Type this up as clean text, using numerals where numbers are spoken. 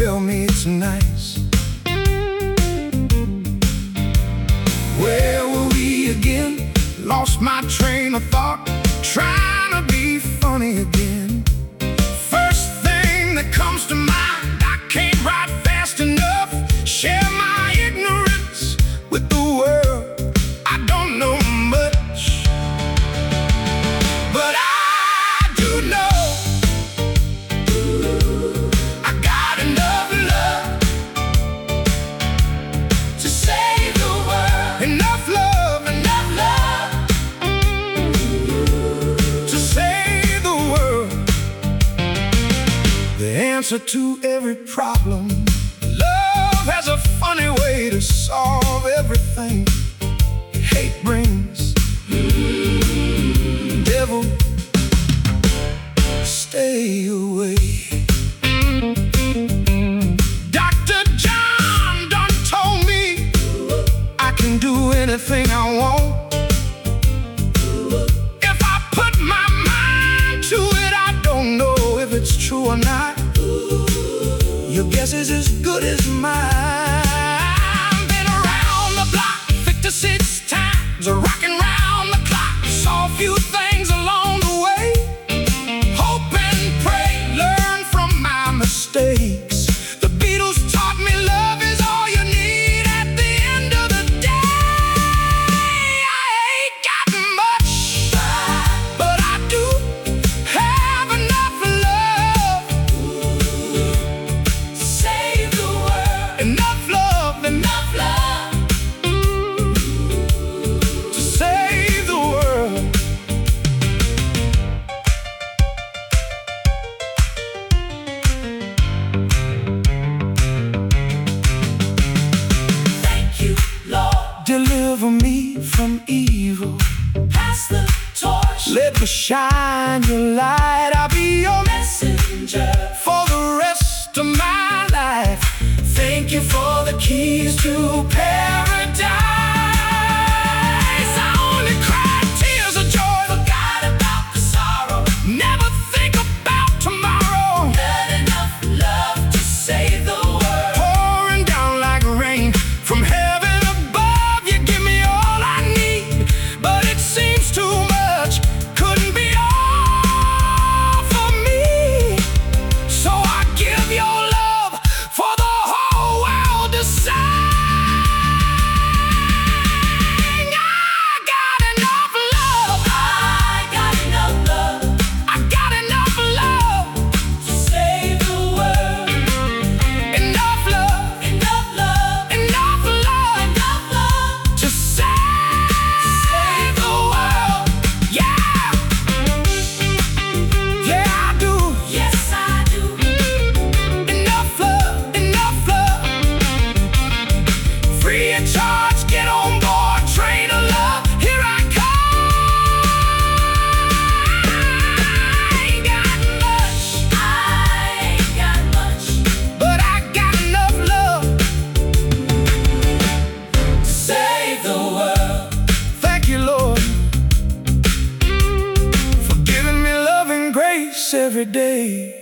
tell me it's nice. Where were we again? Lost my train of thought, trying to be funny again. First thing that comes to mind, I can't write fast enough. Share my ignorance with the world. I don't know much, but I do know I got enough love to save the world. Enough love, enough love to save the world. The answer to every problem. Love has a funny way to solve everything hate brings. Devil, stay away. Dr. John done told me I can do anything I want. If I put my mind to it, I don't know if it's true or not. Your guess is as good as mine. Been around the block 56 times, rocking round the clock. Saw a few things along the way. Hope and pray, learn from my mistakes. The Beatles taught me love is all you need at the end of the day. I ain't got much, but I do have enough love. Save the world. Enough love, enough love to save the world. Thank you, Lord. Deliver me from evil. Pass the torch. Let me shine your light. I'll be your messenger for the rest of my life. Thank you for the keys to paradise. I only cried tears of joy, forgot about the sorrow. Never think about tomorrow. Not enough love to save the world. Pouring down like rain from heaven above. You give me all I need, but it seems too much. Couldn't be all for me, so I give your love for the whole world to sing. I got enough love. I got enough love. I got enough love to save the world. Enough love, enough love, enough love, enough love to save the world. Yeah, yeah I do. Yes I do. Enough love, enough love. Free of charge, get on board, train of love. Here I come. I ain't got much. I ain't got much, but I got enough love to save the world. Thank you, Lord, for giving me love and grace every day.